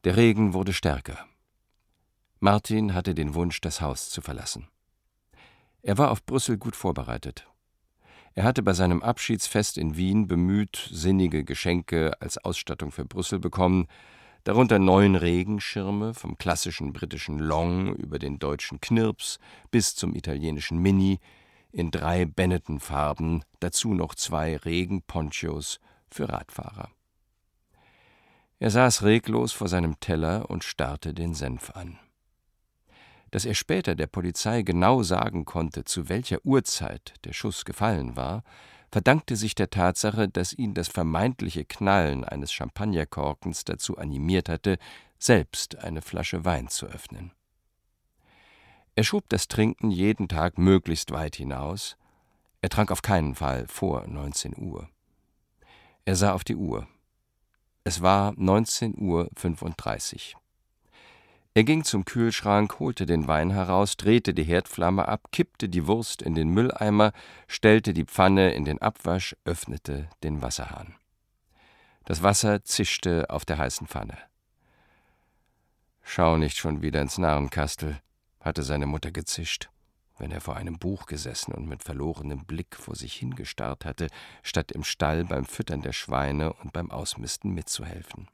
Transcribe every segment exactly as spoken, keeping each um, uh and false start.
Der Regen wurde stärker. Martin hatte den Wunsch, das Haus zu verlassen. Er war auf Brüssel gut vorbereitet. Er hatte bei seinem Abschiedsfest in Wien bemüht sinnige Geschenke als Ausstattung für Brüssel bekommen, darunter neun Regenschirme vom klassischen britischen Long über den deutschen Knirps bis zum italienischen Mini in drei Benetton-Farben, dazu noch zwei Regenponchos für Radfahrer. Er saß reglos vor seinem Teller und starrte den Senf an. Dass er später der Polizei genau sagen konnte, zu welcher Uhrzeit der Schuss gefallen war, verdankte sich der Tatsache, dass ihn das vermeintliche Knallen eines Champagnerkorkens dazu animiert hatte, selbst eine Flasche Wein zu öffnen. Er schob das Trinken jeden Tag möglichst weit hinaus. Er trank auf keinen Fall vor neunzehn Uhr. Er sah auf die Uhr. Es war neunzehn Uhr fünfunddreißig. Er ging zum Kühlschrank, holte den Wein heraus, drehte die Herdflamme ab, kippte die Wurst in den Mülleimer, stellte die Pfanne in den Abwasch, öffnete den Wasserhahn. Das Wasser zischte auf der heißen Pfanne. »Schau nicht schon wieder ins Narrenkastel«, hatte seine Mutter gezischt, wenn er vor einem Buch gesessen und mit verlorenem Blick vor sich hingestarrt hatte, statt im Stall beim Füttern der Schweine und beim Ausmisten mitzuhelfen.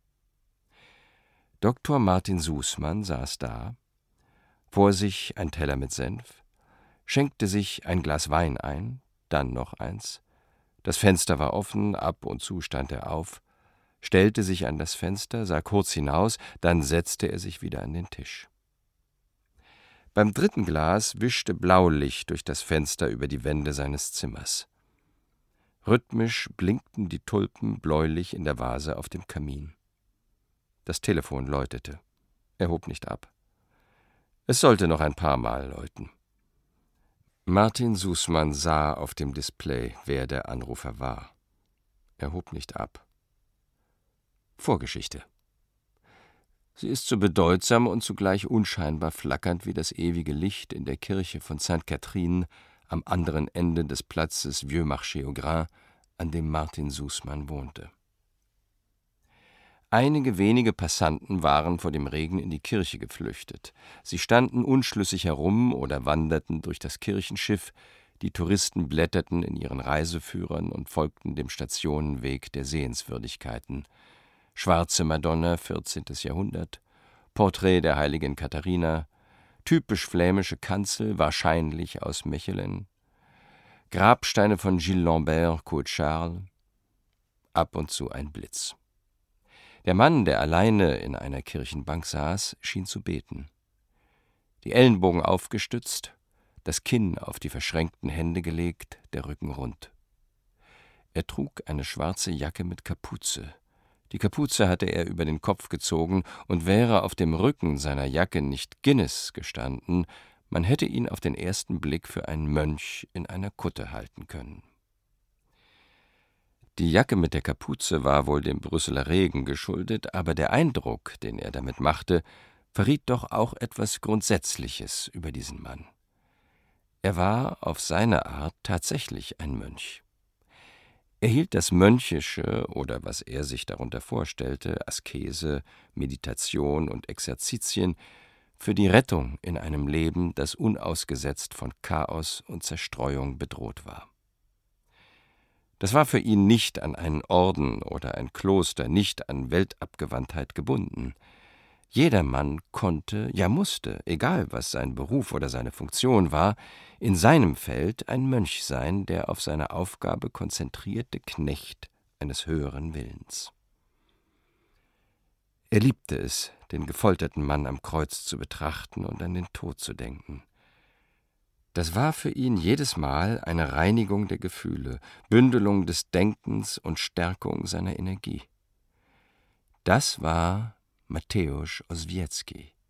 Doktor Martin Sußmann saß da, vor sich ein Teller mit Senf, schenkte sich ein Glas Wein ein, dann noch eins. Das Fenster war offen, ab und zu stand er auf, stellte sich an das Fenster, sah kurz hinaus, dann setzte er sich wieder an den Tisch. Beim dritten Glas wischte Blaulicht durch das Fenster über die Wände seines Zimmers. Rhythmisch blinkten die Tulpen bläulich in der Vase auf dem Kamin. Das Telefon läutete. Er hob nicht ab. Es sollte noch ein paar Mal läuten. Martin Sußmann sah auf dem Display, wer der Anrufer war. Er hob nicht ab. Vorgeschichte. Sie ist so bedeutsam und zugleich unscheinbar flackernd wie das ewige Licht in der Kirche von Sainte Catherine am anderen Ende des Platzes Vieux Marché au Grain, an dem Martin Sußmann wohnte. Einige wenige Passanten waren vor dem Regen in die Kirche geflüchtet. Sie standen unschlüssig herum oder wanderten durch das Kirchenschiff, die Touristen blätterten in ihren Reiseführern und folgten dem Stationenweg der Sehenswürdigkeiten. Schwarze Madonna, vierzehntes Jahrhundert, Porträt der heiligen Katharina, typisch flämische Kanzel, wahrscheinlich aus Mechelen, Grabsteine von Gilles Lambert, Claude Charles, ab und zu ein Blitz. Der Mann, der alleine in einer Kirchenbank saß, schien zu beten. Die Ellenbogen aufgestützt, das Kinn auf die verschränkten Hände gelegt, der Rücken rund. Er trug eine schwarze Jacke mit Kapuze. Die Kapuze hatte er über den Kopf gezogen, und wäre auf dem Rücken seiner Jacke nicht Guinness gestanden, man hätte ihn auf den ersten Blick für einen Mönch in einer Kutte halten können. Die Jacke mit der Kapuze war wohl dem Brüsseler Regen geschuldet, aber der Eindruck, den er damit machte, verriet doch auch etwas Grundsätzliches über diesen Mann. Er war auf seine Art tatsächlich ein Mönch. Er hielt das Mönchische oder was er sich darunter vorstellte, Askese, Meditation und Exerzitien, für die Rettung in einem Leben, das unausgesetzt von Chaos und Zerstreuung bedroht war. Das war für ihn nicht an einen Orden oder ein Kloster, nicht an Weltabgewandtheit gebunden. Jeder Mann konnte, ja musste, egal was sein Beruf oder seine Funktion war, in seinem Feld ein Mönch sein, der auf seine Aufgabe konzentrierte Knecht eines höheren Willens. Er liebte es, den gefolterten Mann am Kreuz zu betrachten und an den Tod zu denken. Das war für ihn jedes Mal eine Reinigung der Gefühle, Bündelung des Denkens und Stärkung seiner Energie. Das war Mateusz Oświecki.